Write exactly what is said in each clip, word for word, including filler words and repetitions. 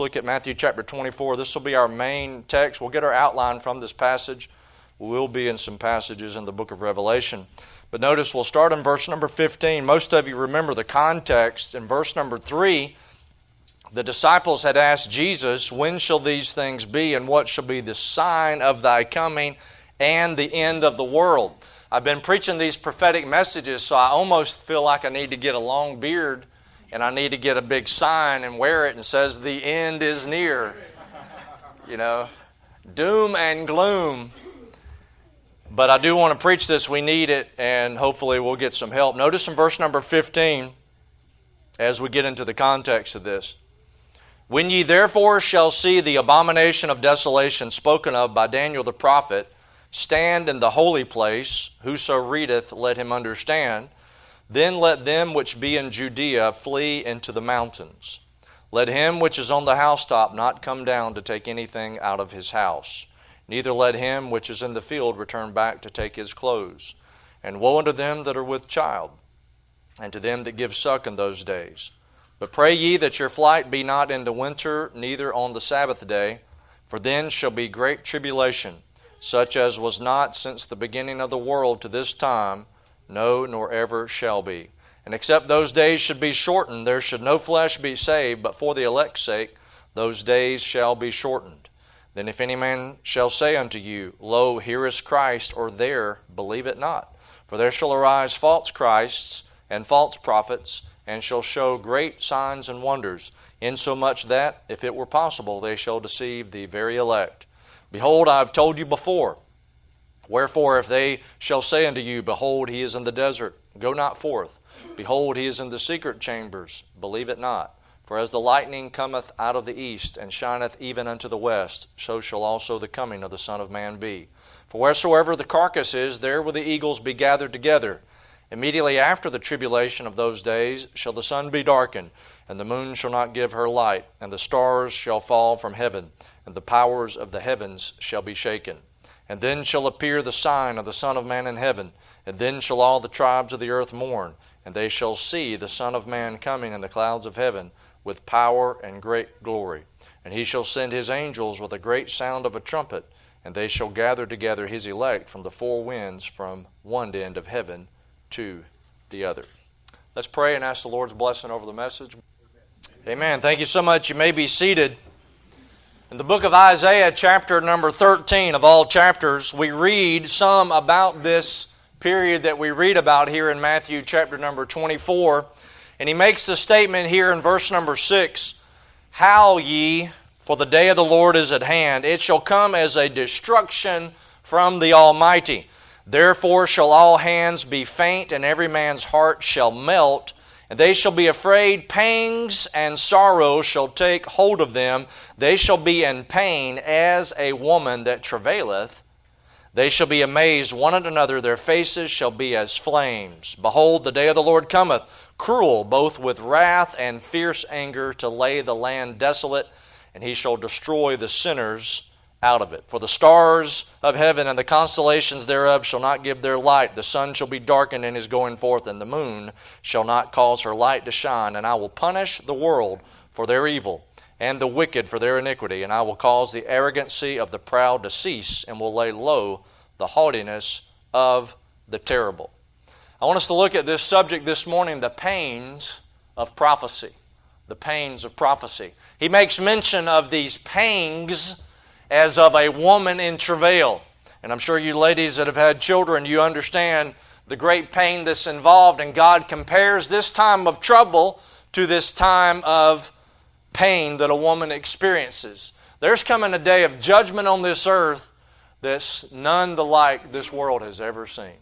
Look at Matthew chapter twenty-four. This will be our main text. We'll get our outline from this passage. We will be in some passages in the book of Revelation. But notice we'll start in verse number fifteen. Most of you remember the context. In verse number three, the disciples had asked Jesus, "When shall these things be, and what shall be the sign of thy coming and the end of the world?" I've been preaching these prophetic messages, so I almost feel like I need to get a long beard and I need to get a big sign and wear it and says, "The end is near." You know, doom and gloom. But I do want to preach this. We need it, and hopefully we'll get some help. Notice in verse number fifteen, as we get into the context of this. "When ye therefore shall see the abomination of desolation spoken of by Daniel the prophet, stand in the holy place, whoso readeth, let him understand. Then let them which be in Judea flee into the mountains. Let him which is on the housetop not come down to take anything out of his house. Neither let him which is in the field return back to take his clothes. And woe unto them that are with child, and to them that give suck in those days. But pray ye that your flight be not into winter, neither on the Sabbath day, for then shall be great tribulation, such as was not since the beginning of the world to this time, no, nor ever shall be. And except those days should be shortened, there should no flesh be saved, but for the elect's sake those days shall be shortened. Then if any man shall say unto you, Lo, here is Christ, or there, believe it not. For there shall arise false Christs and false prophets, and shall show great signs and wonders, insomuch that, if it were possible, they shall deceive the very elect. Behold, I have told you before. Wherefore, if they shall say unto you, Behold, he is in the desert, go not forth. Behold, he is in the secret chambers, believe it not. For as the lightning cometh out of the east, and shineth even unto the west, so shall also the coming of the Son of Man be. For wheresoever the carcass is, there will the eagles be gathered together. Immediately after the tribulation of those days shall the sun be darkened, and the moon shall not give her light, and the stars shall fall from heaven, and the powers of the heavens shall be shaken. And then shall appear the sign of the Son of Man in heaven, and then shall all the tribes of the earth mourn, and they shall see the Son of Man coming in the clouds of heaven with power and great glory. And he shall send his angels with a great sound of a trumpet, and they shall gather together his elect from the four winds, from one end of heaven to the other." Let's pray and ask the Lord's blessing over the message. Amen. Thank you so much. You may be seated. In the book of Isaiah, chapter number thirteen of all chapters, we read some about this period that we read about here in Matthew chapter number twenty-four. And he makes the statement here in verse number six, "Howl ye, for the day of the Lord is at hand. It shall come as a destruction from the Almighty. Therefore shall all hands be faint, and every man's heart shall melt. And they shall be afraid, pangs and sorrow shall take hold of them. They shall be in pain as a woman that travaileth. They shall be amazed one at another, their faces shall be as flames. Behold, the day of the Lord cometh, cruel, both with wrath and fierce anger, to lay the land desolate, and he shall destroy the sinners out of it. For the stars of heaven and the constellations thereof shall not give their light. The sun shall be darkened in his going forth, and the moon shall not cause her light to shine. And I will punish the world for their evil, and the wicked for their iniquity. And I will cause the arrogancy of the proud to cease, and will lay low the haughtiness of the terrible." I want us to look at this subject this morning, the pains of prophecy. The pains of prophecy. He makes mention of these pangs as of a woman in travail. And I'm sure you ladies that have had children, you understand the great pain that's involved. And God compares this time of trouble to this time of pain that a woman experiences. There's coming a day of judgment on this earth that's none the like this world has ever seen.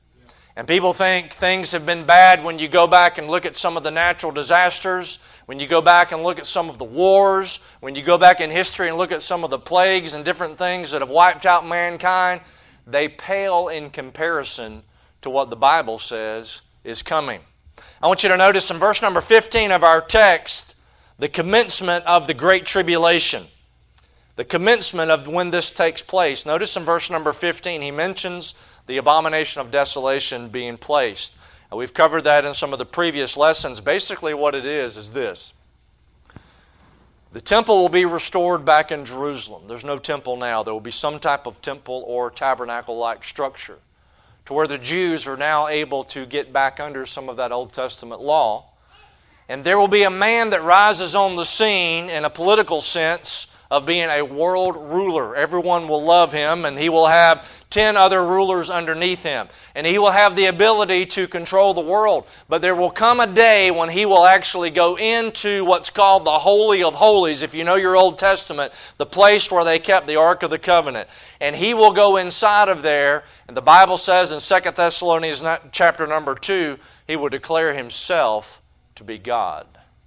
And people think things have been bad when you go back and look at some of the natural disasters, when you go back and look at some of the wars, when you go back in history and look at some of the plagues and different things that have wiped out mankind. They pale in comparison to what the Bible says is coming. I want you to notice in verse number fifteen of our text, the commencement of the Great Tribulation. The commencement of when this takes place. Notice in verse number fifteen, he mentions the abomination of desolation being placed. And we've covered that in some of the previous lessons. Basically what it is is this. The temple will be restored back in Jerusalem. There's no temple now. There will be some type of temple or tabernacle-like structure to where the Jews are now able to get back under some of that Old Testament law. And there will be a man that rises on the scene in a political sense of being a world ruler. Everyone will love him, and he will have ten other rulers underneath him. And he will have the ability to control the world. But there will come a day when he will actually go into what's called the Holy of Holies, if you know your Old Testament, the place where they kept the Ark of the Covenant. And he will go inside of there, and the Bible says in Second Thessalonians chapter number two, he will declare himself to be God.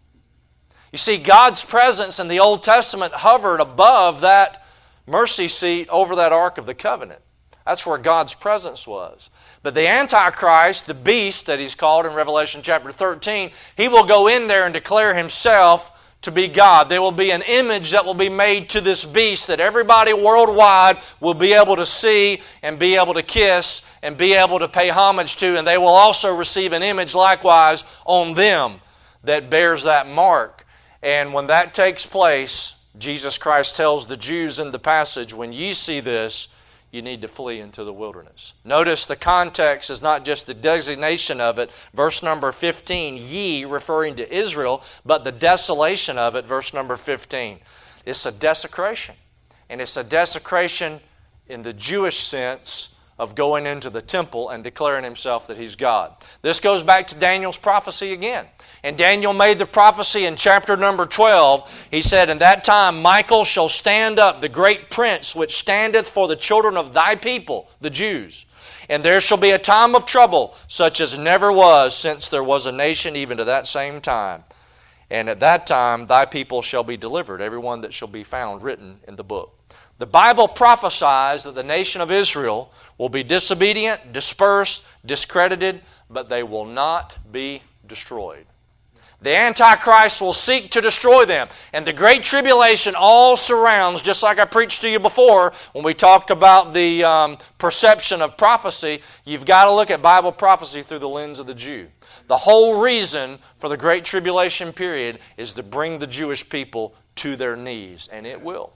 You see, God's presence in the Old Testament hovered above that mercy seat over that Ark of the Covenant. That's where God's presence was. But the Antichrist, the beast that he's called in Revelation chapter thirteen, he will go in there and declare himself to be God. There will be an image that will be made to this beast that everybody worldwide will be able to see and be able to kiss and be able to pay homage to. And they will also receive an image likewise on them that bears that mark. And when that takes place, Jesus Christ tells the Jews in the passage, when ye see this, you need to flee into the wilderness. Notice the context is not just the designation of it, verse number fifteen, ye, referring to Israel, but the desolation of it, verse number fifteen. It's a desecration. And it's a desecration in the Jewish sense of going into the temple and declaring himself that he's God. This goes back to Daniel's prophecy again. And Daniel made the prophecy in chapter number twelve. He said, in that time Michael shall stand up, the great prince, which standeth for the children of thy people, the Jews. And there shall be a time of trouble, such as never was since there was a nation, even to that same time. And at that time thy people shall be delivered, every one that shall be found written in the book. The Bible prophesies that the nation of Israel will be disobedient, dispersed, discredited, but they will not be destroyed. The Antichrist will seek to destroy them. And the Great Tribulation all surrounds, just like I preached to you before when we talked about the um, perception of prophecy, you've got to look at Bible prophecy through the lens of the Jew. The whole reason for the Great Tribulation period is to bring the Jewish people to their knees. And it will.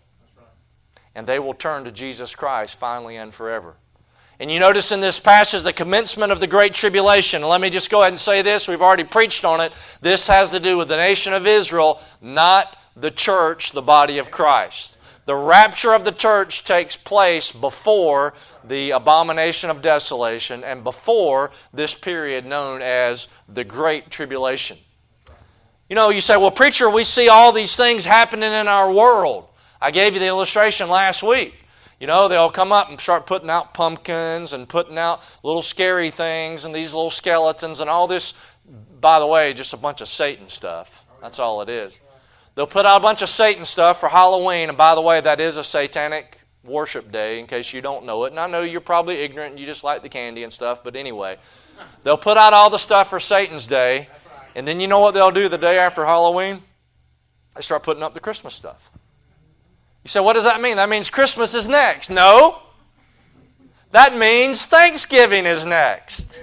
And they will turn to Jesus Christ finally and forever. And you notice in this passage the commencement of the Great Tribulation. And let me just go ahead and say this. We've already preached on it. This has to do with the nation of Israel, not the church, the body of Christ. The rapture of the church takes place before the abomination of desolation and before this period known as the Great Tribulation. You know, you say, well, preacher, we see all these things happening in our world. I gave you the illustration last week. You know, they'll come up and start putting out pumpkins and putting out little scary things and these little skeletons and all this, by the way, just a bunch of Satan stuff. That's all it is. They'll put out a bunch of Satan stuff for Halloween, and by the way, that is a satanic worship day in case you don't know it. And I know you're probably ignorant and you just like the candy and stuff, but anyway. They'll put out all the stuff for Satan's day, and then you know what they'll do the day after Halloween? They start putting up the Christmas stuff. You say, what does that mean? That means Christmas is next. No. That means Thanksgiving is next.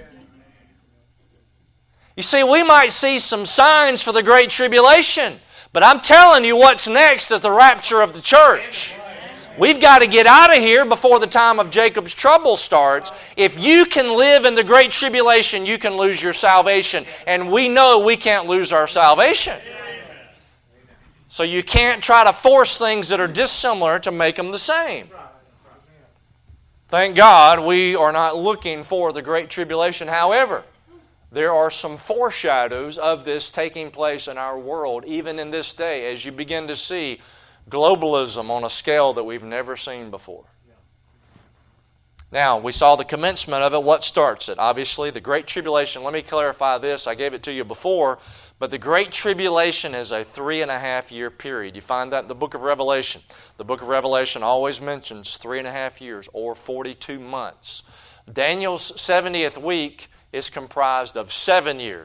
You see, we might see some signs for the Great Tribulation, but I'm telling you what's next is the rapture of the church. We've got to get out of here before the time of Jacob's trouble starts. If you can live in the Great Tribulation, you can lose your salvation. And we know we can't lose our salvation. So you can't try to force things that are dissimilar to make them the same. Thank God we are not looking for the Great Tribulation. However, there are some foreshadows of this taking place in our world, even in this day, as you begin to see globalism on a scale that we've never seen before. Now, we saw the commencement of it. What starts it? Obviously, the Great Tribulation. Let me clarify this. I gave it to you before. But the Great Tribulation is a three and a half year period. You find that in the book of Revelation. The book of Revelation always mentions three and a half years or forty-two months. Daniel's seventieth week is comprised of seven years.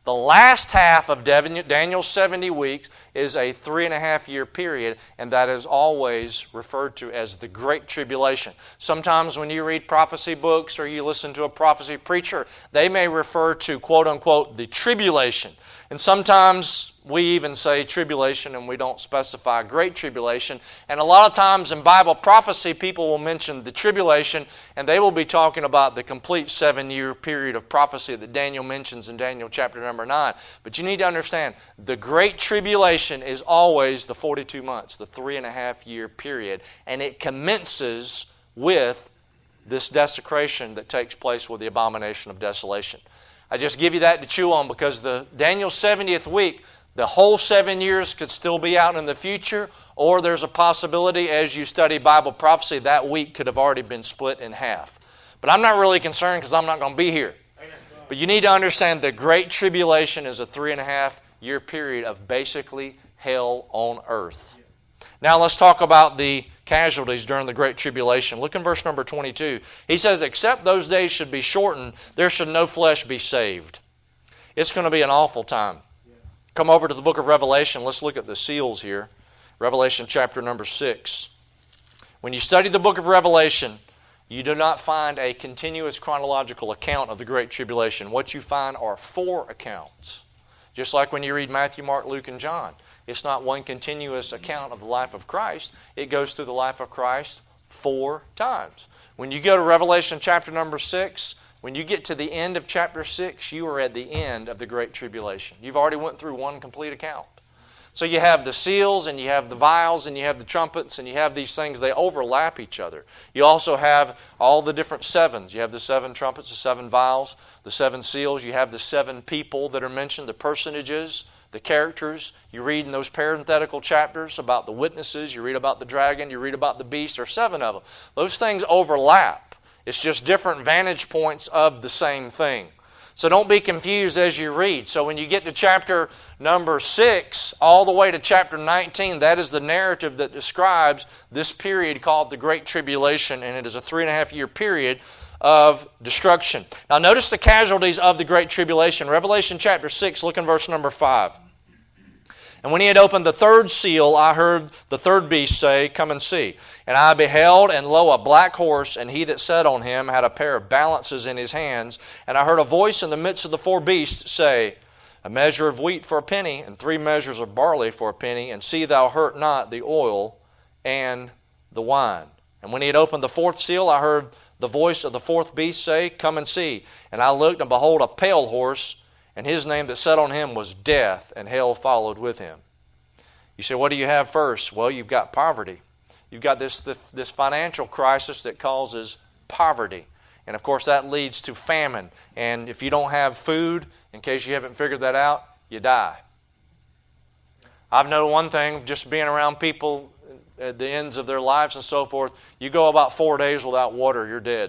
The last half of Daniel's seventy weeks is a three and a half year period, and that is always referred to as the Great Tribulation. Sometimes when you read prophecy books or you listen to a prophecy preacher, they may refer to, quote unquote, the tribulation. And sometimes we even say tribulation and we don't specify Great Tribulation. And a lot of times in Bible prophecy, people will mention the tribulation and they will be talking about the complete seven-year period of prophecy that Daniel mentions in Daniel chapter number nine. But you need to understand, the Great Tribulation is always the forty-two months, the three and a half year period. And it commences with this desecration that takes place with the abomination of desolation. I just give you that to chew on because the Daniel's seventieth week, the whole seven years could still be out in the future, or there's a possibility as you study Bible prophecy that week could have already been split in half. But I'm not really concerned because I'm not going to be here. But you need to understand the Great Tribulation is a three and a half year period of basically hell on earth. Now let's talk about the casualties during the Great Tribulation. Look in verse number twenty-two. He says, except those days should be shortened, there should no flesh be saved. It's going to be an awful time. Come over to the book of Revelation. Let's look at the seals here. Revelation chapter number six. When you study the book of Revelation, you do not find a continuous chronological account of the Great Tribulation. What you find are four accounts. Just like when you read Matthew, Mark, Luke, and John. It's not one continuous account of the life of Christ. It goes through the life of Christ four times. When you go to Revelation chapter number six, when you get to the end of chapter six, you are at the end of the Great Tribulation. You've already went through one complete account. So you have the seals, and you have the vials, and you have the trumpets, and you have these things. They overlap each other. You also have all the different sevens. You have the seven trumpets, the seven vials, the seven seals. You have the seven people that are mentioned, the personages, the characters. You read in those parenthetical chapters about the witnesses. You read about the dragon. You read about the beast. There are seven of them. Those things overlap. It's just different vantage points of the same thing. So don't be confused as you read. So when you get to chapter number six, all the way to chapter nineteen, that is the narrative that describes this period called the Great Tribulation, and it is a three and a half year period of destruction. Now notice the casualties of the Great Tribulation. Revelation chapter six, look in verse number five. And when he had opened the third seal, I heard the third beast say, come and see. And I beheld, and lo, a black horse, and he that sat on him had a pair of balances in his hands. And I heard a voice in the midst of the four beasts say, a measure of wheat for a penny, and three measures of barley for a penny, and see thou hurt not the oil and the wine. And when he had opened the fourth seal, I heard the voice of the fourth beast say, come and see. And I looked, and behold, a pale horse, and his name that sat on him was Death, and hell followed with him. You say, what do you have first? Well, you've got poverty. You've got this, this, this financial crisis that causes poverty. And of course that leads to famine. And if you don't have food, in case you haven't figured that out, you die. I've known one thing, just being around people at the ends of their lives and so forth, you go about four days without water, you're dead.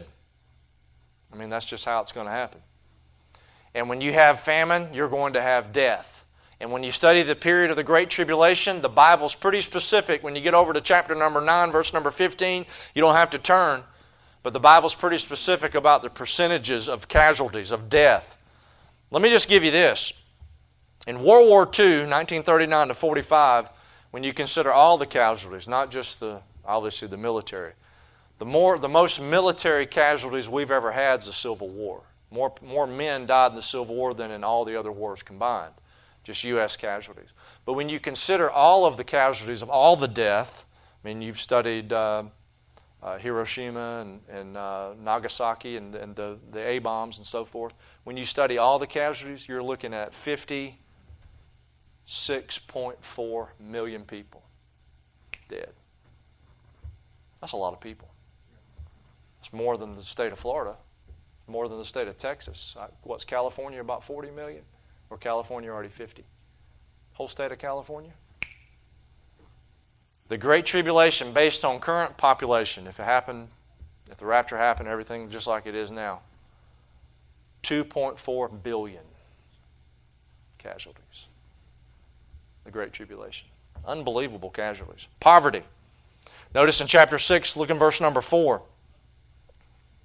I mean, that's just how it's going to happen. And when you have famine, you're going to have death. And when you study the period of the Great Tribulation, the Bible's pretty specific. When you get over to chapter number nine, verse number fifteen, you don't have to turn. But the Bible's pretty specific about the percentages of casualties, of death. Let me just give you this. In World War Two, nineteen thirty-nine to forty-five, when you consider all the casualties, not just the, obviously the military, the more, the most military casualties we've ever had is the Civil War. More, more men died in the Civil War than in all the other wars combined. Just U S casualties. But when you consider all of the casualties of all the death, I mean, you've studied uh, uh, Hiroshima and, and uh, Nagasaki and, and the, the A-bombs and so forth. When you study all the casualties, you're looking at fifty-six point four million people dead. That's a lot of people. It's more than the state of Florida, more than the state of Texas. What's California, about forty million? Or California already fifty? Whole state of California? The Great Tribulation, based on current population, if it happened, if the rapture happened, everything just like it is now, two point four billion casualties. The Great Tribulation. Unbelievable casualties. Poverty. Notice in chapter six, look in verse number four.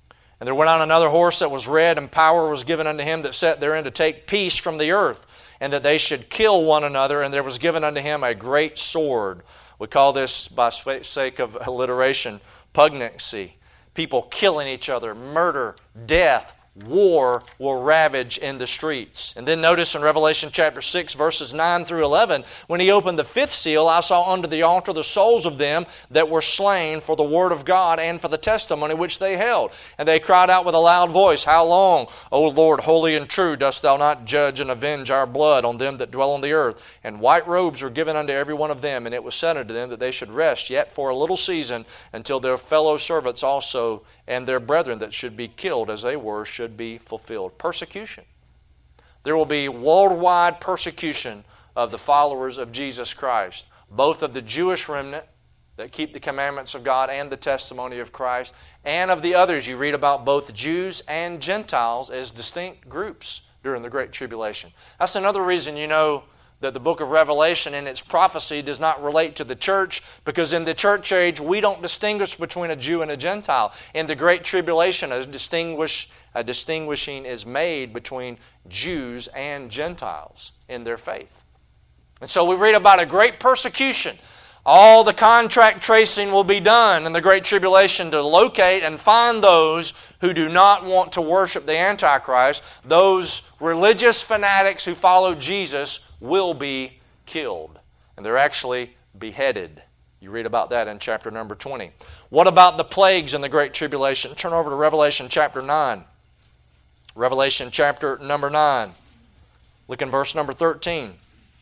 And there went on another horse that was red, and power was given unto him that sat therein to take peace from the earth, and that they should kill one another, and there was given unto him a great sword. We call this, by sake of alliteration, pugnancy. People killing each other, murder, death, war will ravage in the streets. And then notice in Revelation chapter six, verses nine through eleven, when he opened the fifth seal, I saw under the altar the souls of them that were slain for the word of God and for the testimony which they held. And they cried out with a loud voice, How long, O Lord, holy and true, dost thou not judge and avenge our blood on them that dwell on the earth? And white robes were given unto every one of them, and it was said unto them that they should rest yet for a little season, until their fellow servants also and their brethren that should be killed as they were should be fulfilled. Persecution. There will be worldwide persecution of the followers of Jesus Christ, both of the Jewish remnant that keep the commandments of God and the testimony of Christ, and of the others. You read about both Jews and Gentiles as distinct groups during the Great Tribulation. That's another reason you know that the book of Revelation in its prophecy does not relate to the church, because in the church age we don't distinguish between a Jew and a Gentile. In the Great Tribulation, a, distinguish, a distinguishing is made between Jews and Gentiles in their faith. And so we read about a great persecution. All the contract tracing will be done in the Great Tribulation to locate and find those who do not want to worship the Antichrist. Those religious fanatics who follow Jesus will be killed. And they're actually beheaded. You read about that in chapter number twenty. What about the plagues in the Great Tribulation? Turn over to Revelation chapter nine. Revelation chapter number nine. Look in verse number thirteen.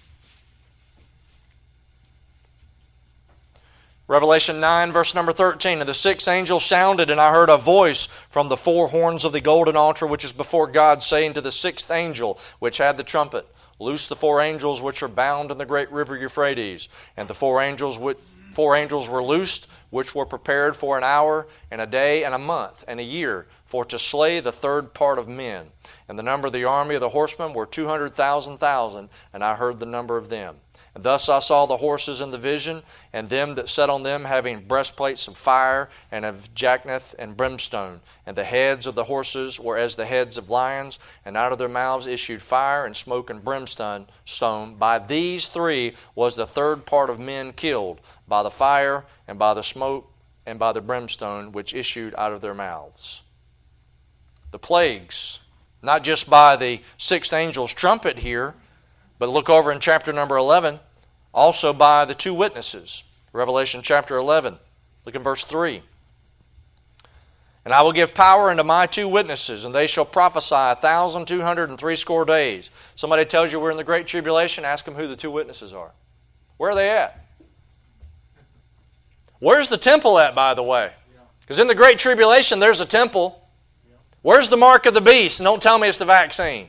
Revelation nine, verse number thirteen. And the sixth angel sounded, and I heard a voice from the four horns of the golden altar which is before God, saying to the sixth angel which had the trumpet, Loose the four angels which are bound in the great river Euphrates. And the four angels, which, four angels were loosed, which were prepared for an hour, and a day, and a month, and a year, for to slay the third part of men. And the number of the army of the horsemen were two hundred thousand thousand, and I heard the number of them. And thus I saw the horses in the vision, and them that sat on them having breastplates of fire, and of jacinth and brimstone. And the heads of the horses were as the heads of lions, and out of their mouths issued fire and smoke and brimstone. Stone. By these three was the third part of men killed, by the fire, and by the smoke, and by the brimstone which issued out of their mouths. The plagues, not just by the sixth angel's trumpet here, but look over in chapter number eleven, also by the two witnesses. Revelation chapter eleven. Look in verse three. And I will give power unto my two witnesses, and they shall prophesy a thousand two hundred and threescore days. Somebody tells you we're in the Great Tribulation, ask them who the two witnesses are. Where are they at? Where's the temple at, by the way? Because in the Great Tribulation, there's a temple. Where's the mark of the beast? And don't tell me it's the vaccine.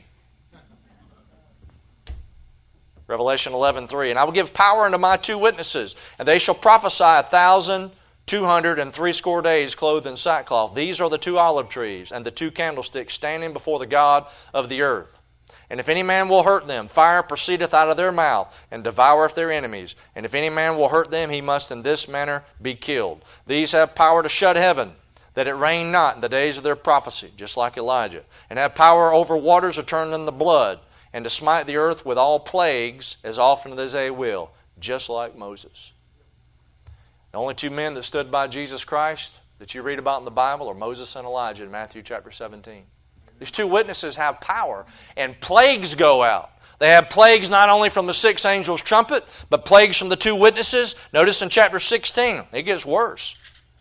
Revelation eleven three. And I will give power unto my two witnesses, and they shall prophesy a thousand two hundred and threescore days clothed in sackcloth. These are the two olive trees and the two candlesticks standing before the God of the earth. And if any man will hurt them, fire proceedeth out of their mouth, and devoureth their enemies. And if any man will hurt them, he must in this manner be killed. These have power to shut heaven, that it rain not in the days of their prophecy, just like Elijah. And have power over waters to turn them to blood, and to smite the earth with all plagues as often as they will, just like Moses. The only two men that stood by Jesus Christ that you read about in the Bible are Moses and Elijah in Matthew chapter seventeen. These two witnesses have power, and plagues go out. They have plagues not only from the sixth angel's trumpet, but plagues from the two witnesses. Notice in chapter sixteen, it gets worse.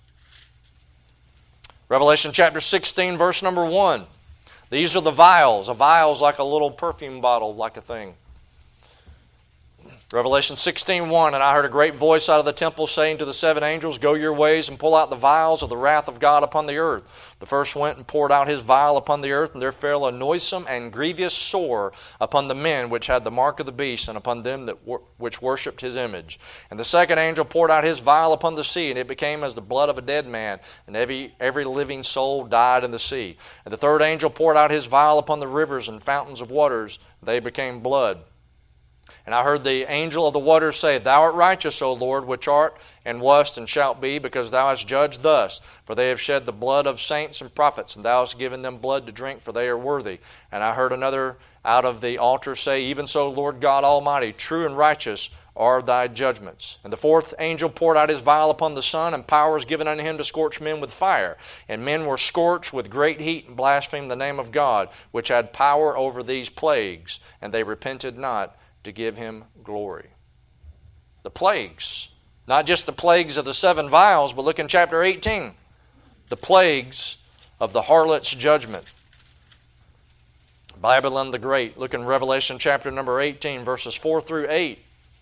Revelation chapter sixteen, verse number one. These are the vials. A vial is like a little perfume bottle, like a thing. Revelation sixteen one, and I heard a great voice out of the temple saying to the seven angels, Go your ways and pull out the vials of the wrath of God upon the earth. The first went and poured out his vial upon the earth, and there fell a noisome and grievous sore upon the men which had the mark of the beast, and upon them that wor- which worshipped his image. And the second angel poured out his vial upon the sea, and it became as the blood of a dead man, and every, every living soul died in the sea. And the third angel poured out his vial upon the rivers and fountains of waters, they became blood. And I heard the angel of the waters say, Thou art righteous, O Lord, which art and wast and shalt be, because Thou hast judged thus. For they have shed the blood of saints and prophets, and Thou hast given them blood to drink, for they are worthy. And I heard another out of the altar say, Even so, Lord God Almighty, true and righteous are Thy judgments. And the fourth angel poured out his vial upon the sun, and power was given unto him to scorch men with fire. And men were scorched with great heat, and blasphemed the name of God, which had power over these plagues. And they repented not to give Him glory. The plagues. Not just the plagues of the seven vials, but look in chapter eighteen. The plagues of the harlot's judgment. Babylon the Great. Look in Revelation chapter number eighteen, verses four through eight.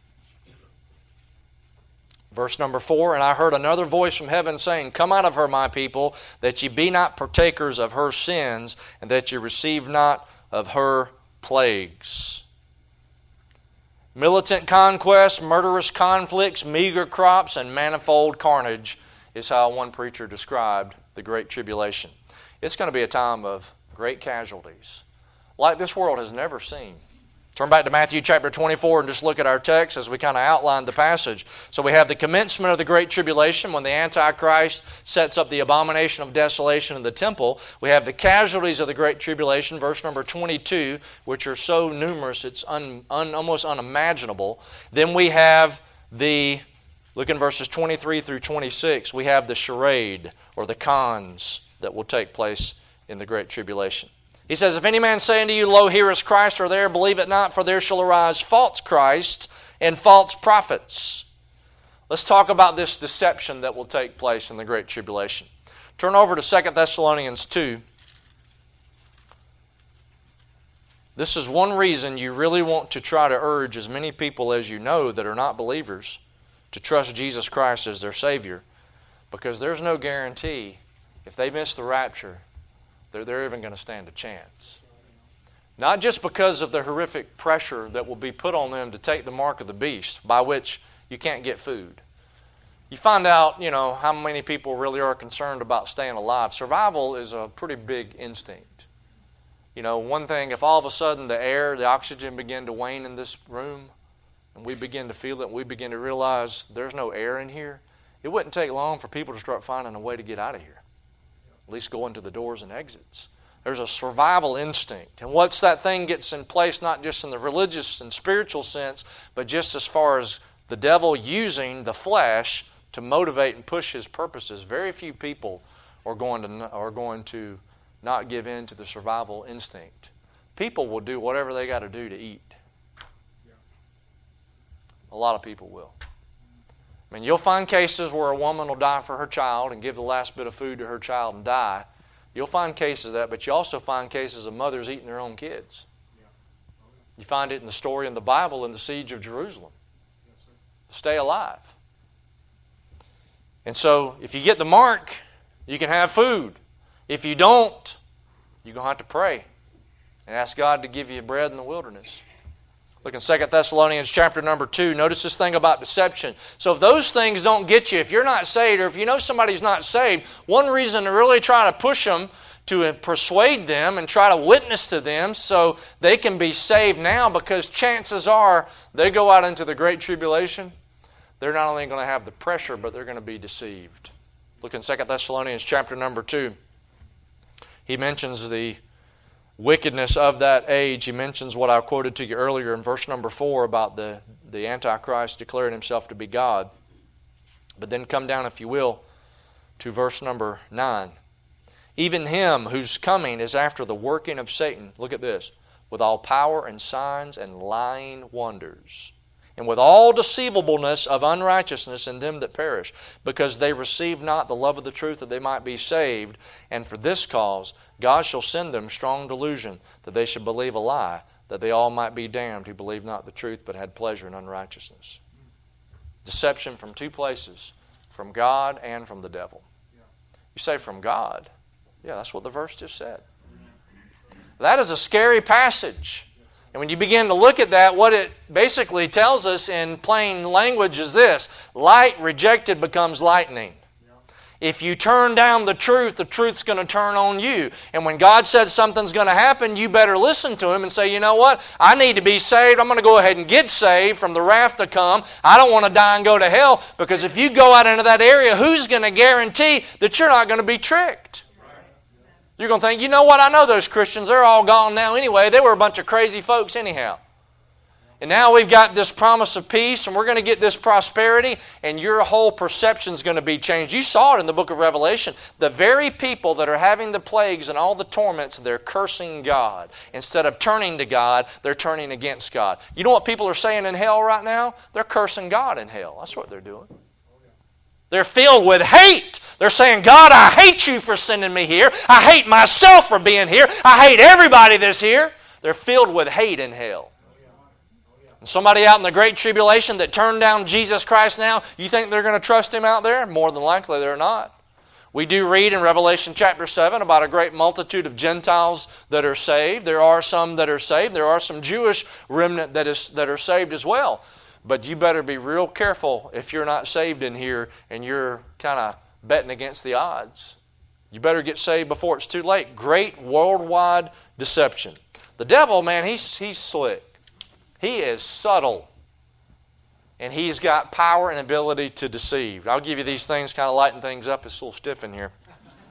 Verse number four, And I heard another voice from heaven saying, Come out of her, my people, that ye be not partakers of her sins, and that ye receive not of her plagues. Militant conquests, murderous conflicts, meager crops, and manifold carnage is how one preacher described the Great Tribulation. It's going to be a time of great casualties, like this world has never seen. Turn back to Matthew chapter twenty-four and just look at our text as we kind of outline the passage. So we have the commencement of the Great Tribulation when the Antichrist sets up the abomination of desolation in the temple. We have the casualties of the Great Tribulation, verse number twenty-two, which are so numerous it's un, un, almost unimaginable. Then we have the, look in verses twenty-three through twenty-six, we have the charade or the cons that will take place in the Great Tribulation. He says, If any man say unto you, Lo, here is Christ, or there, believe it not, for there shall arise false Christ and false prophets. Let's talk about this deception that will take place in the Great Tribulation. Turn over to Second Thessalonians two. This is one reason you really want to try to urge as many people as you know that are not believers to trust Jesus Christ as their Savior, because there's no guarantee if they miss the rapture They're, they're even going to stand a chance. Not just because of the horrific pressure that will be put on them to take the mark of the beast, by which you can't get food. You find out, you know, how many people really are concerned about staying alive. Survival is a pretty big instinct. You know, one thing, if all of a sudden the air, the oxygen begin to wane in this room, and we begin to feel it, and we begin to realize there's no air in here, it wouldn't take long for people to start finding a way to get out of here. At least go into the doors and exits. There's a survival instinct. And once that thing gets in place, not just in the religious and spiritual sense, but just as far as the devil using the flesh to motivate and push his purposes, very few people are going to, are going to not give in to the survival instinct. People will do whatever they got to do to eat. A lot of people will. I mean, you'll find cases where a woman will die for her child and give the last bit of food to her child and die. You'll find cases of that, but you also find cases of mothers eating their own kids. You find it in the story in the Bible in the siege of Jerusalem. Stay alive. And so, if you get the mark, you can have food. If you don't, you're going to have to pray and ask God to give you bread in the wilderness. Look in Second Thessalonians chapter number two. Notice this thing about deception. So if those things don't get you, if you're not saved, or if you know somebody's not saved, one reason to really try to push them, to persuade them and try to witness to them so they can be saved now, because chances are they go out into the Great Tribulation, they're not only going to have the pressure, but they're going to be deceived. Look in Second Thessalonians chapter number two. He mentions the wickedness of that age. He mentions what I quoted to you earlier in verse number four about the, the Antichrist declaring himself to be God. But then come down, if you will, to verse number nine. Even him whose coming is after the working of Satan, look at this, with all power and signs and lying wonders, and with all deceivableness of unrighteousness in them that perish, because they receive not the love of the truth that they might be saved. And for this cause God shall send them strong delusion, that they should believe a lie, that they all might be damned who believed not the truth, but had pleasure in unrighteousness. Deception from two places, from God and from the devil. You say from God. Yeah, that's what the verse just said. That is a scary passage. And when you begin to look at that, what it basically tells us in plain language is this: light rejected becomes lightning. If you turn down the truth, the truth's going to turn on you. And when God said something's going to happen, you better listen to Him and say, you know what? I need to be saved. I'm going to go ahead and get saved from the wrath to come. I don't want to die and go to hell, because if you go out into that area, who's going to guarantee that you're not going to be tricked? You're going to think, you know what? I know those Christians. They're all gone now anyway. They were a bunch of crazy folks anyhow. And now we've got this promise of peace, and we're going to get this prosperity, and your whole perception is going to be changed. You saw it in the book of Revelation. The very people that are having the plagues and all the torments, they're cursing God. Instead of turning to God, they're turning against God. You know what people are saying in hell right now? They're cursing God in hell. That's what they're doing. They're filled with hate. They're saying, God, I hate you for sending me here. I hate myself for being here. I hate everybody that's here. They're filled with hate in hell. And somebody out in the Great Tribulation that turned down Jesus Christ now, you think they're going to trust Him out there? More than likely they're not. We do read in Revelation chapter seven about a great multitude of Gentiles that are saved. There are some that are saved. There are some Jewish remnant that is that are saved as well. But you better be real careful if you're not saved in here and you're kind of betting against the odds. You better get saved before it's too late. Great worldwide deception. The devil, man, he's, he's slick. He is subtle. And he's got power and ability to deceive. I'll give you these things, kind of lighten things up. It's a little stiff in here.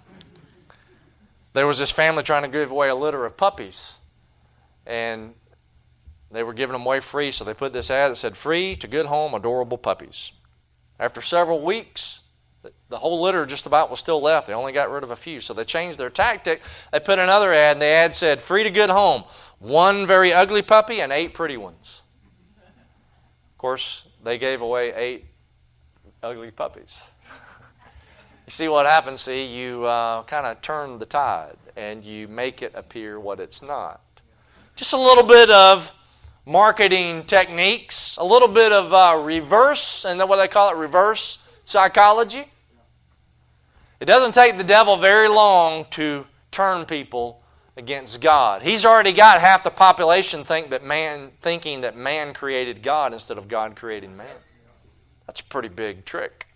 There was this family trying to give away a litter of puppies. And they were giving them away free, so they put this ad that said, free to good home, adorable puppies. After several weeks, the whole litter just about was still left. They only got rid of a few. So they changed their tactic. They put another ad, and the ad said, free to good home, one very ugly puppy and eight pretty ones. Of course, they gave away eight ugly puppies. You see what happens? See, you uh, kind of turn the tide, and you make it appear what it's not. Just a little bit of marketing techniques, a little bit of uh, reverse, and then what they call it, reverse psychology. It doesn't take the devil very long to turn people against God. He's already got half the population think that man thinking that man created God instead of God creating man. That's a pretty big trick.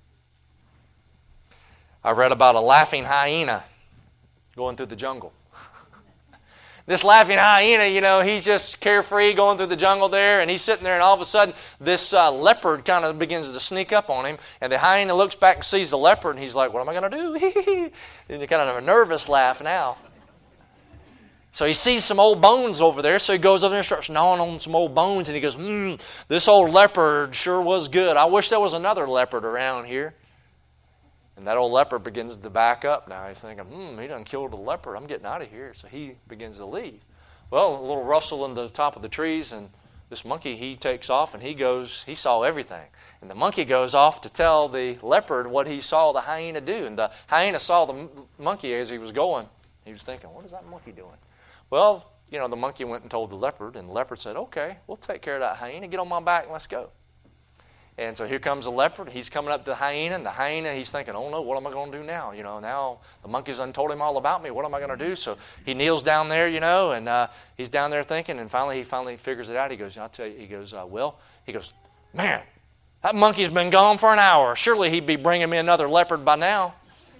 I read about a laughing hyena going through the jungle. This laughing hyena, you know, he's just carefree going through the jungle there, and he's sitting there, and all of a sudden, this uh, leopard kind of begins to sneak up on him, and the hyena looks back and sees the leopard, and he's like, what am I going to do? And you kind of have a nervous laugh now. So he sees some old bones over there, so he goes over there and starts gnawing on some old bones, and he goes, hmm, this old leopard sure was good. I wish there was another leopard around here. And that old leopard begins to back up now. He's thinking, hmm, he done killed a leopard. I'm getting out of here. So he begins to leave. Well, a little rustle in the top of the trees, and this monkey, he takes off, and he goes, he saw everything. And the monkey goes off to tell the leopard what he saw the hyena do. And the hyena saw the monkey as he was going. He was thinking, what is that monkey doing? Well, you know, the monkey went and told the leopard, and the leopard said, okay, we'll take care of that hyena. Get on my back and let's go. And so here comes the leopard. He's coming up to the hyena, and the hyena, he's thinking, oh no, what am I going to do now? You know, now the monkey's done told him all about me. What am I going to do? So he kneels down there, you know, and uh, he's down there thinking, and finally he finally figures it out. He goes, I'll tell you, he goes, uh, well, he goes, man, that monkey's been gone for an hour. Surely he'd be bringing me another leopard by now.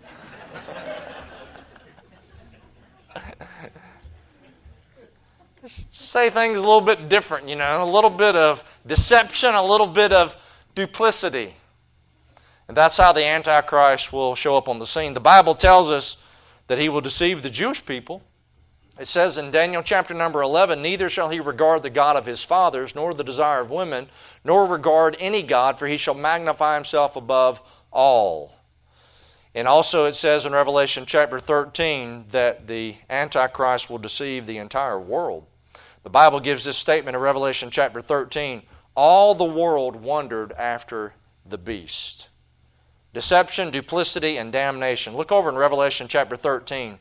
Just say things a little bit different, you know, a little bit of deception, a little bit of duplicity. And that's how the Antichrist will show up on the scene. The Bible tells us that he will deceive the Jewish people. It says in Daniel chapter number eleven, neither shall he regard the God of his fathers, nor the desire of women, nor regard any God, for he shall magnify himself above all. And also it says in Revelation chapter thirteen that the Antichrist will deceive the entire world. The Bible gives this statement in Revelation chapter thirteen, all the world wondered after the beast. Deception, duplicity, and damnation. Look over in Revelation chapter thirteen.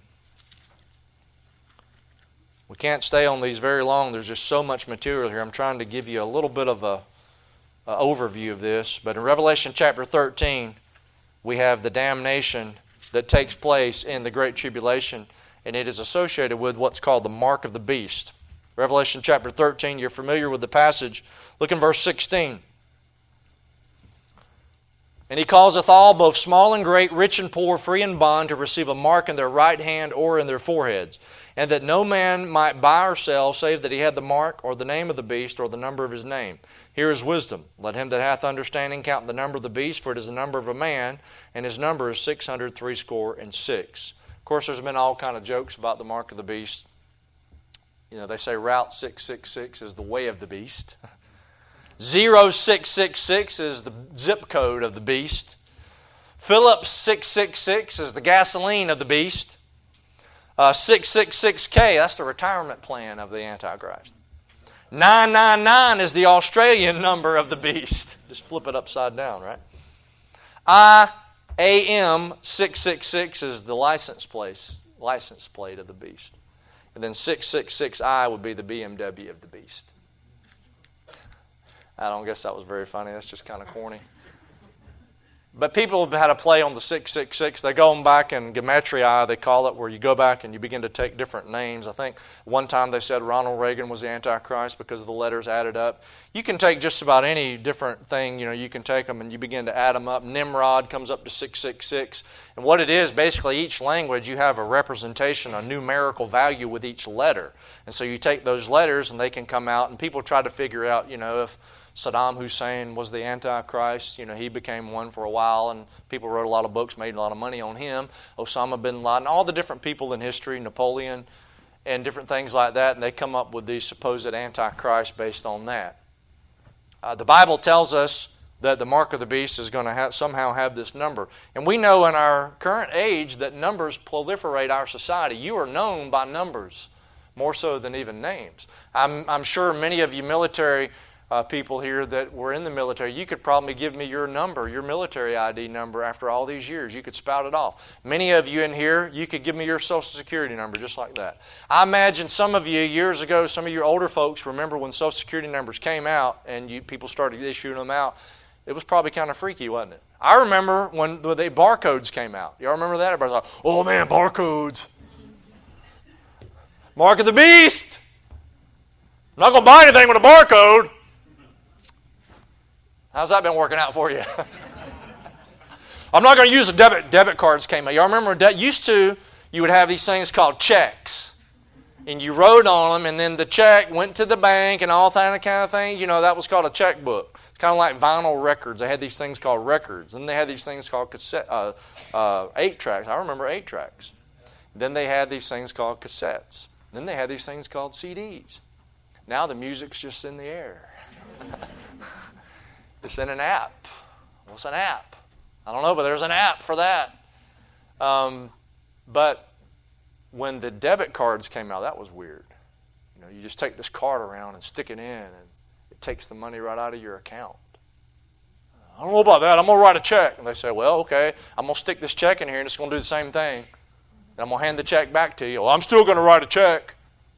We can't stay on these very long. There's just so much material here. I'm trying to give you a little bit of a, a overview of this. But in Revelation chapter thirteen, we have the damnation that takes place in the Great Tribulation, and it is associated with what's called the mark of the beast. Revelation chapter thirteen, you're familiar with the passage. Look in verse sixteen. And he causeth all, both small and great, rich and poor, free and bond, to receive a mark in their right hand or in their foreheads, and that no man might buy or sell, save that he had the mark, or the name of the beast, or the number of his name. Here is wisdom. Let him that hath understanding count the number of the beast, for it is the number of a man, and his number is six hundred threescore and six. Of course, there's been all kind of jokes about the mark of the beast. You know, they say Route six six six is the way of the beast. zero six six six is the zip code of the beast. Phillips six six six is the gasoline of the beast. Uh, six six six K, that's the retirement plan of the Antichrist. nine nine nine is the Australian number of the beast. Just flip it upside down, right? I A M six six six is the license plate, license plate of the beast. And then six six six I would be the B M W of the beast. I don't guess that was very funny. That's just kind of corny. But people have had a play on the six six six. They go back in Gematria, they call it, where you go back and you begin to take different names. I think one time they said Ronald Reagan was the Antichrist because of the letters added up. You can take just about any different thing. You know, you can take them and you begin to add them up. Nimrod comes up to six six six. And what it is, basically each language, you have a representation, a numerical value with each letter. And so you take those letters and they can come out, and people try to figure out, you know, if Saddam Hussein was the Antichrist. You know, he became one for a while, and people wrote a lot of books, made a lot of money on him. Osama bin Laden, all the different people in history, Napoleon, and different things like that, and they come up with these supposed Antichrists based on that. Uh, the Bible tells us that the mark of the beast is going to have, somehow have this number. And we know in our current age that numbers proliferate our society. You are known by numbers more so than even names. I'm, I'm sure many of you military Uh, people here that were in the military, you could probably give me your number, your military I D number after all these years. You could spout it off. Many of you in here, you could give me your Social Security number just like that. I imagine some of you years ago, some of your older folks remember when Social Security numbers came out and you people started issuing them out. It was probably kind of freaky, wasn't it? I remember when the barcodes came out. Y'all remember that? Everybody's like, oh man, barcodes. Mark of the beast. I'm not going to buy anything with a barcode. How's that been working out for you? I'm not going to use the debit debit cards came out. Y'all remember that used to, you would have these things called checks. And you wrote on them, and then the check went to the bank and all that kind of thing. You know, that was called a checkbook. It's kind of like vinyl records. They had these things called records. Then they had these things called cassette, uh, uh, eight tracks. I remember eight tracks. Then they had these things called cassettes. Then they had these things called C Ds. Now the music's just in the air. It's in an app. What's an app? I don't know, but there's an app for that. Um, but when the debit cards came out, that was weird. You know, you just take this card around and stick it in, and it takes the money right out of your account. I don't know about that. I'm going to write a check. And they say, well, okay, I'm going to stick this check in here, and it's going to do the same thing. And I'm going to hand the check back to you. Well, I'm still going to write a check.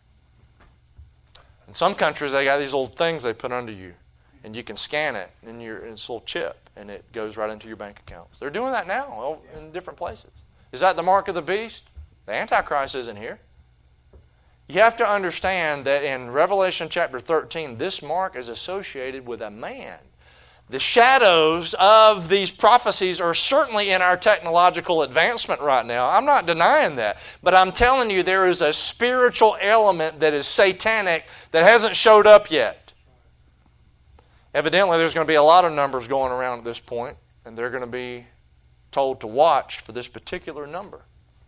In some countries, they got these old things they put under you. And you can scan it in your in this little chip, and it goes right into your bank accounts. They're doing that now in different places. Is that the mark of the beast? The Antichrist isn't here. You have to understand that in Revelation chapter thirteen, this mark is associated with a man. The shadows of these prophecies are certainly in our technological advancement right now. I'm not denying that. But I'm telling you, there is a spiritual element that is satanic that hasn't showed up yet. Evidently, there's going to be a lot of numbers going around at this point, and they're going to be told to watch for this particular number.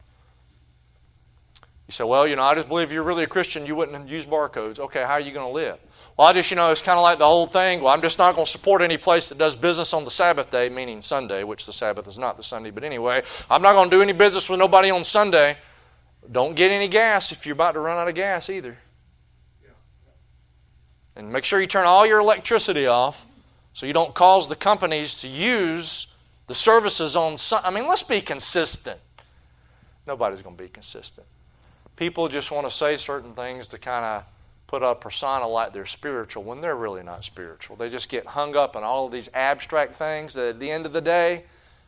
You say, well, you know, I just believe if you're really a Christian, you wouldn't use barcodes. Okay, how are you going to live? Well, I just, you know, it's kind of like the whole thing. Well, I'm just not going to support any place that does business on the Sabbath day, meaning Sunday, which the Sabbath is not the Sunday. But anyway, I'm not going to do any business with nobody on Sunday. Don't get any gas if you're about to run out of gas either. And make sure you turn all your electricity off so you don't cause the companies to use the services on Sunday. I mean, let's be consistent. Nobody's going to be consistent. People just want to say certain things to kind of put a persona like they're spiritual when they're really not spiritual. They just get hung up on all of these abstract things that at the end of the day,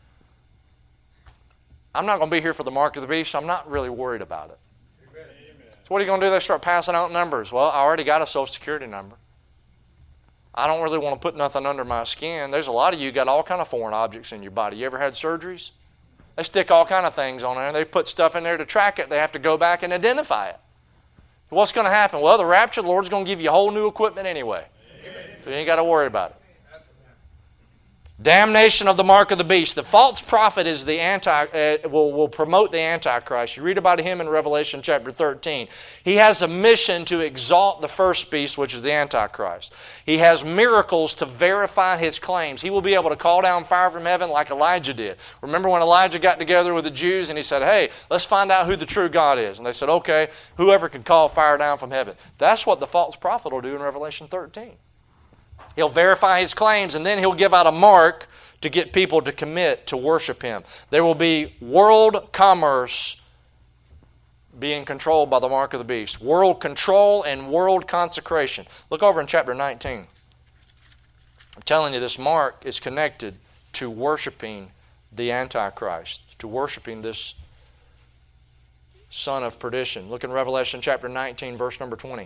I'm not going to be here for the mark of the beast, so I'm not really worried about it. So what are you going to do? They start passing out numbers. Well, I already got a Social Security number. I don't really want to put nothing under my skin. There's a lot of you got all kind of foreign objects in your body. You ever had surgeries? They stick all kind of things on there, and they put stuff in there to track it. They have to go back and identify it. What's going to happen? Well, the rapture, the Lord's going to give you whole new equipment anyway. Amen. So you ain't got to worry about it. Damnation of the mark of the beast. The false prophet is the anti uh, will will promote the Antichrist. You read about him in Revelation chapter thirteen. He has a mission to exalt the first beast, which is the Antichrist. He has miracles to verify his claims. He will be able to call down fire from heaven like Elijah did. Remember when Elijah got together with the Jews and he said, "Hey, let's find out who the true God is." And they said, "Okay, whoever can call fire down from heaven." That's what the false prophet will do in Revelation thirteen. He'll verify his claims, and then he'll give out a mark to get people to commit to worship him. There will be world commerce being controlled by the mark of the beast. World control and world consecration. Look over in chapter nineteen. I'm telling you, this mark is connected to worshiping the Antichrist, to worshiping this son of perdition. Look in Revelation chapter nineteen, verse number twenty.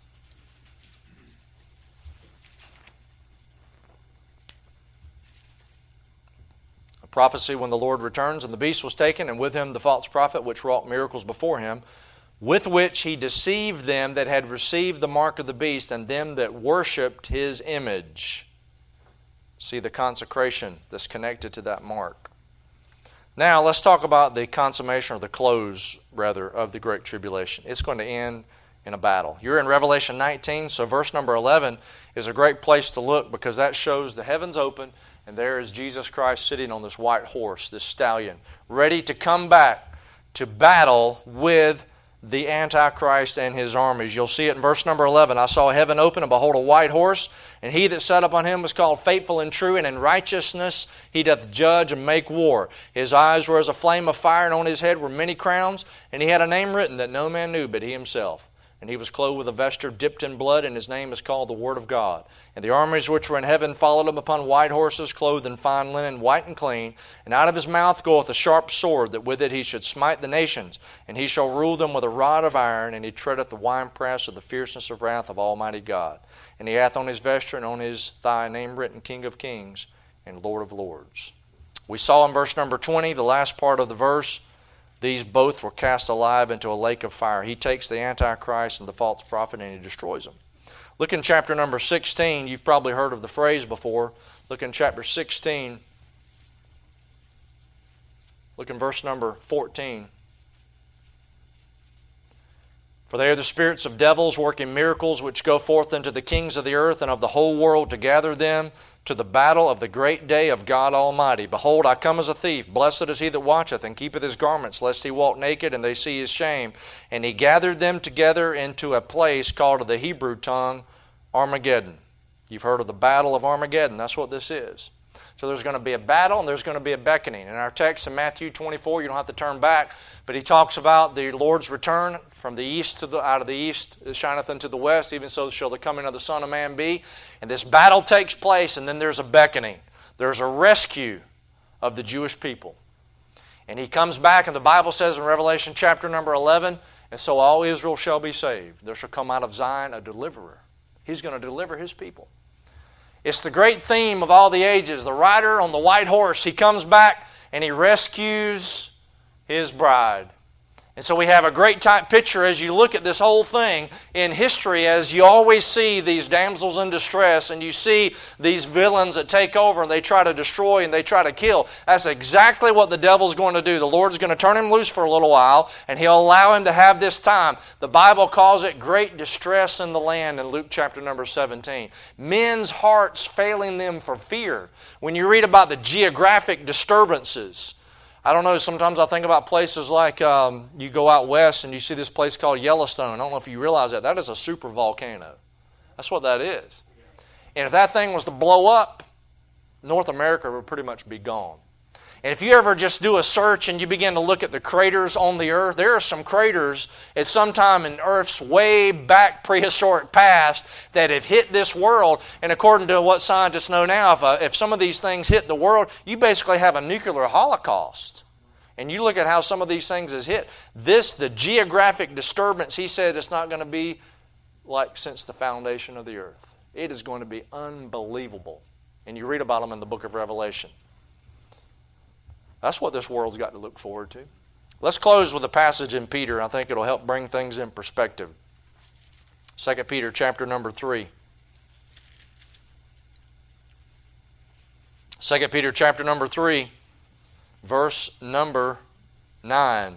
Prophecy when the Lord returns, and the beast was taken, and with him the false prophet, which wrought miracles before him, with which he deceived them that had received the mark of the beast, and them that worshipped his image. See the consecration that's connected to that mark. Now let's talk about the consummation, or the close, rather, of the Great Tribulation. It's going to end in a battle. You're in Revelation nineteen, so verse number eleven is a great place to look, because that shows the heavens open, and there is Jesus Christ sitting on this white horse, this stallion, ready to come back to battle with the Antichrist and his armies. You'll see it in verse number eleven. I saw heaven open, and behold, a white horse, and he that sat upon him was called Faithful and True, and in righteousness he doth judge and make war. His eyes were as a flame of fire, and on his head were many crowns, and he had a name written that no man knew but he himself. And he was clothed with a vesture dipped in blood, and his name is called the Word of God. And the armies which were in heaven followed him upon white horses, clothed in fine linen, white and clean. And out of his mouth goeth a sharp sword, that with it he should smite the nations. And he shall rule them with a rod of iron, and he treadeth the winepress of the fierceness of wrath of Almighty God. And he hath on his vesture and on his thigh a name written, King of Kings and Lord of Lords. We saw in verse number twenty, the last part of the verse, these both were cast alive into a lake of fire. He takes the Antichrist and the false prophet, and he destroys them. Look in chapter number sixteen. You've probably heard of the phrase before. Look in chapter sixteen. Look in verse number fourteen. For they are the spirits of devils working miracles, which go forth unto the kings of the earth and of the whole world to gather them to the battle of the great day of God Almighty. Behold, I come as a thief. Blessed is he that watcheth and keepeth his garments, lest he walk naked and they see his shame. And he gathered them together into a place called of the Hebrew tongue Armageddon. You've heard of the battle of Armageddon. That's what this is. So there's going to be a battle and there's going to be a beckoning. In our text in Matthew twenty-four, you don't have to turn back, but he talks about the Lord's return from the east to the out of the east it shineth unto the west, even so shall the coming of the Son of Man be. And this battle takes place, and then there's a beckoning. There's a rescue of the Jewish people. And he comes back, and the Bible says in Revelation chapter number eleven, and so all Israel shall be saved. There shall come out of Zion a deliverer. He's going to deliver his people. It's the great theme of all the ages. The rider on the white horse, he comes back and he rescues his bride. And so we have a great type picture as you look at this whole thing in history, as you always see these damsels in distress and you see these villains that take over and they try to destroy and they try to kill. That's exactly what the devil's going to do. The Lord's going to turn him loose for a little while and he'll allow him to have this time. The Bible calls it great distress in the land in Luke chapter number seventeen. Men's hearts failing them for fear. When you read about the geographic disturbances, I don't know, sometimes I think about places like um, you go out west and you see this place called Yellowstone. I don't know if you realize that. That is a super volcano. That's what that is. And if that thing was to blow up, North America would pretty much be gone. And if you ever just do a search and you begin to look at the craters on the earth, there are some craters at some time in Earth's way back prehistoric past that have hit this world. And according to what scientists know now, if, uh, if some of these things hit the world, you basically have a nuclear holocaust. And you look at how some of these things has hit. This, the geographic disturbance, he said it's not going to be like since the foundation of the earth. It is going to be unbelievable. And you read about them in the book of Revelation. That's what this world's got to look forward to. Let's close with a passage in Peter. I think it'll help bring things in perspective. Second Peter chapter number three. Second Peter chapter number three, verse number nine.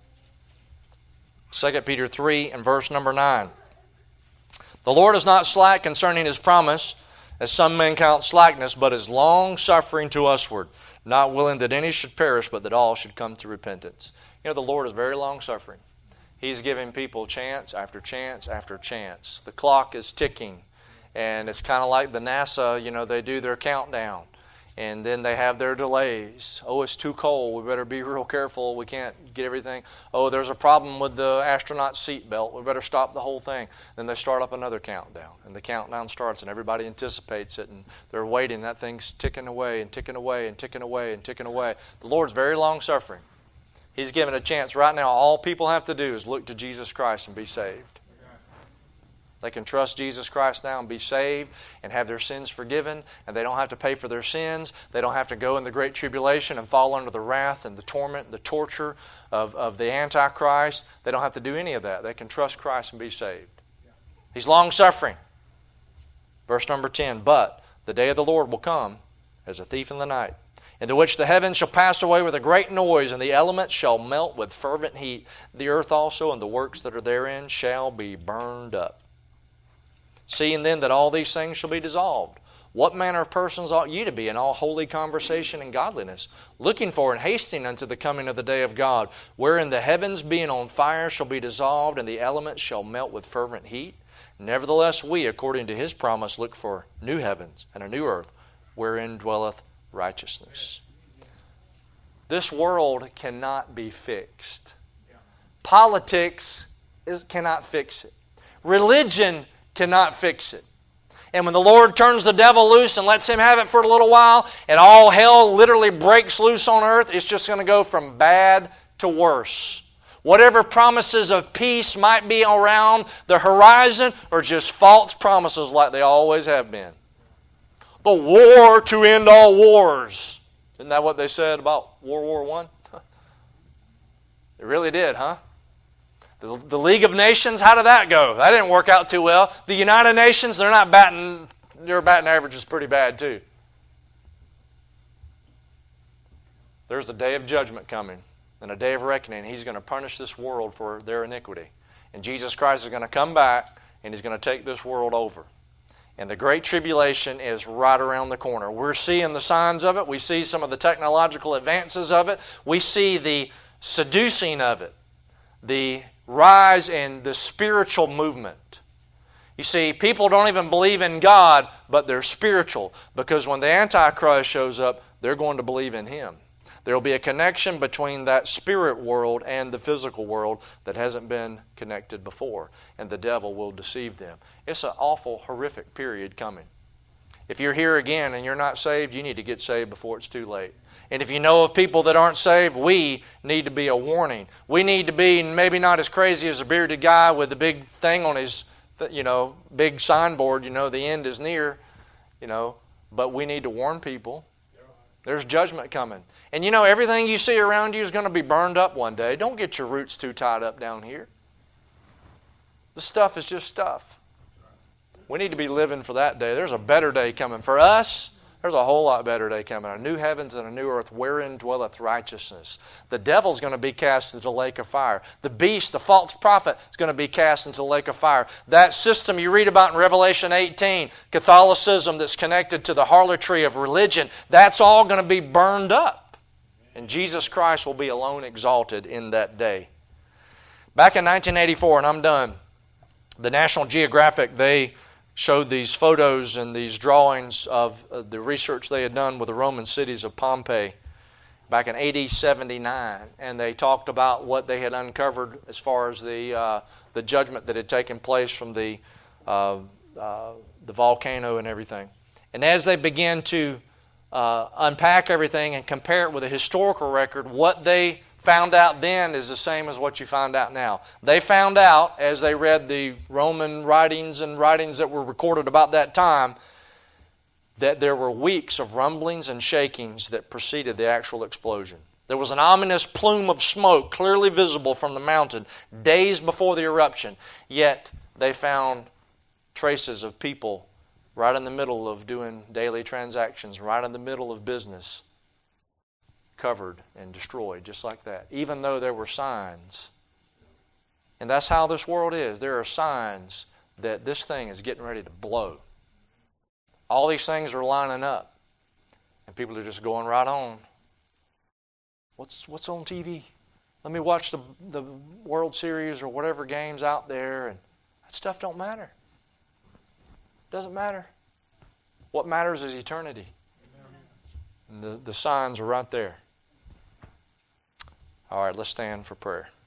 Second Peter three and verse number nine. The Lord is not slack concerning His promise, as some men count slackness, but is long-suffering to usward, not willing that any should perish, but that all should come to repentance. You know, the Lord is very long-suffering. He's giving people chance after chance after chance. The clock is ticking, and it's kind of like the NASA, you know, they do their countdown, and then they have their delays. Oh, it's too cold. We better be real careful. We can't get everything. Oh, there's a problem with the astronaut seatbelt. We better stop the whole thing. Then they start up another countdown, and the countdown starts, and everybody anticipates it, and they're waiting. That thing's ticking away and ticking away and ticking away and ticking away. The Lord's very long-suffering. He's given a chance right now. All people have to do is look to Jesus Christ and be saved. They can trust Jesus Christ now and be saved and have their sins forgiven, and they don't have to pay for their sins. They don't have to go in the great tribulation and fall under the wrath and the torment and the torture of, of the Antichrist. They don't have to do any of that. They can trust Christ and be saved. He's long-suffering. Verse number ten, but the day of the Lord will come as a thief in the night, in the which the heavens shall pass away with a great noise, and the elements shall melt with fervent heat. The earth also and the works that are therein shall be burned up. Seeing then that all these things shall be dissolved, what manner of persons ought ye to be in all holy conversation and godliness, looking for and hasting unto the coming of the day of God, wherein the heavens being on fire shall be dissolved, and the elements shall melt with fervent heat? Nevertheless we, according to His promise, look for new heavens and a new earth, wherein dwelleth righteousness. This world cannot be fixed. Politics is, cannot fix it. Religion cannot fix it. And when the Lord turns the devil loose and lets him have it for a little while, and all hell literally breaks loose on earth, it's just going to go from bad to worse. Whatever promises of peace might be around the horizon are just false promises like they always have been. The war to end all wars. Isn't that what they said about World War One? It really did, huh? The, the League of Nations, how did that go? That didn't work out too well. The United Nations, they're not batting, their batting average is pretty bad too. There's a day of judgment coming and a day of reckoning. He's going to punish this world for their iniquity. And Jesus Christ is going to come back and He's going to take this world over. And the Great Tribulation is right around the corner. We're seeing the signs of it. We see some of the technological advances of it. We see the seducing of it. The rise in the spiritual movement. You see, people don't even believe in God, but they're spiritual. Because when the Antichrist shows up, they're going to believe in him. There will be a connection between that spirit world and the physical world that hasn't been connected before. And the devil will deceive them. It's an awful, horrific period coming. If you're here again and you're not saved, you need to get saved before it's too late. And if you know of people that aren't saved, we need to be a warning. We need to be maybe not as crazy as a bearded guy with the big thing on his, you know, big signboard, you know, the end is near, you know, but we need to warn people. There's judgment coming. And you know, everything you see around you is going to be burned up one day. Don't get your roots too tied up down here. The stuff is just stuff. We need to be living for that day. There's a better day coming for us. There's a whole lot better day coming. A new heavens and a new earth wherein dwelleth righteousness. The devil's going to be cast into the lake of fire. The beast, the false prophet, is going to be cast into the lake of fire. That system you read about in Revelation eighteen, Catholicism that's connected to the harlotry of religion, that's all going to be burned up. And Jesus Christ will be alone exalted in that day. Back in nineteen eighty-four, and I'm done, the National Geographic, they showed these photos and these drawings of uh, the research they had done with the Roman cities of Pompeii back in A D seventy-nine. And they talked about what they had uncovered as far as the uh, the judgment that had taken place from the, uh, uh, the volcano and everything. And as they began to uh, unpack everything and compare it with a historical record, what they found out then is the same as what you find out now. They found out, as they read the Roman writings and writings that were recorded about that time, that there were weeks of rumblings and shakings that preceded the actual explosion. There was an ominous plume of smoke clearly visible from the mountain days before the eruption. Yet they found traces of people right in the middle of doing daily transactions, right in the middle of business, covered and destroyed just like that, even though there were signs. And that's how this world is. There are signs that this thing is getting ready to blow. All these things are lining up, and people are just going right on. What's what's on T V? Let me watch the the World Series or whatever games out there, and that stuff don't matter. Doesn't matter. What matters is eternity. And the, the signs are right there. All right, let's stand for prayer.